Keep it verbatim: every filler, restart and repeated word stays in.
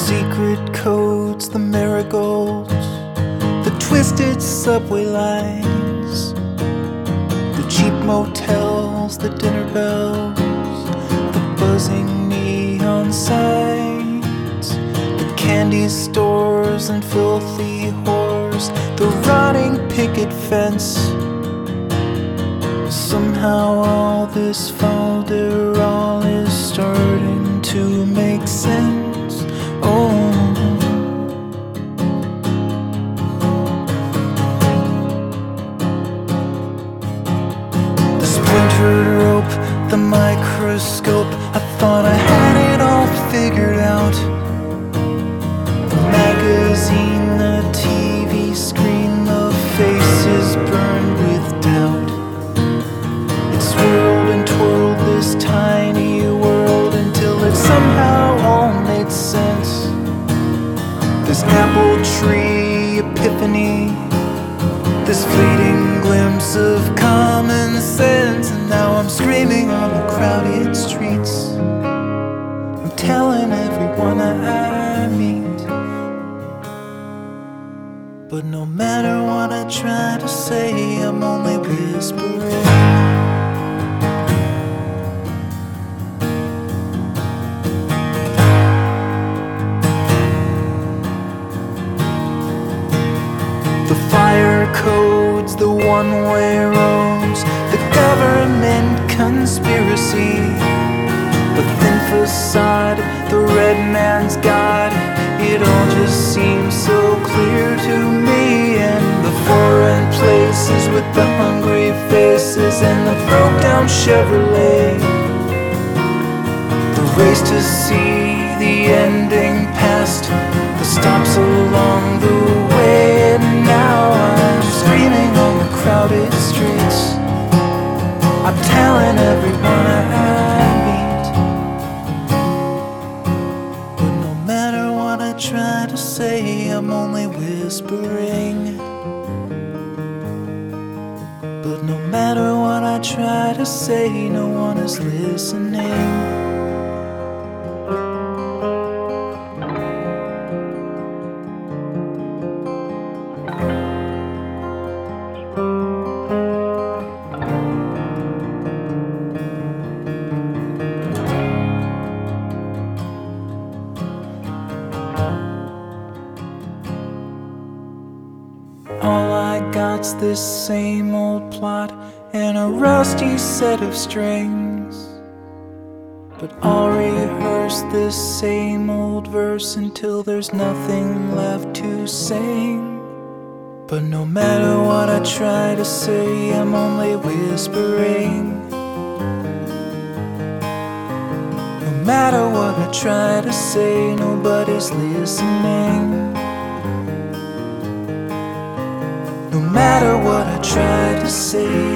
secret codes, the marigolds, the twisted subway lines, the cheap motels, the dinner bells, the buzzing neon signs, the candy stores and filthy whores, the rotting picket fence. Somehow all this folderol is starting to make sense. Oh, the splintered rope, the microscope, I thought I had it all figured out. The magazine, the T V screen, the faces burned with doubt. Swirled and twirled this tiny world until it somehow all made sense. This apple tree epiphany, this fleeting glimpse of common sense. And now I'm screaming on the crowded streets, I'm telling everyone I meet. But no matter what I try to say, I'm only whispering. The fire codes, the one-way roads, the government conspiracy, the thin facade, the red man's God, it all just seems so clear to me. And the foreign places with the hungry faces and the broke-down Chevrolet, the race to see the ending past, the stops along the way. And now I'm screaming on the crowded streets, I'm telling everyone I meet. But no matter what I try to say, I'm only whispering. But no matter what I try to say, no one is listening. All I got's this same old plot and a rusty set of strings. But I'll rehearse this same old verse until there's nothing left to sing. But no matter what I try to say, I'm only whispering. No matter what I try to say, nobody's listening. No matter what I try to say,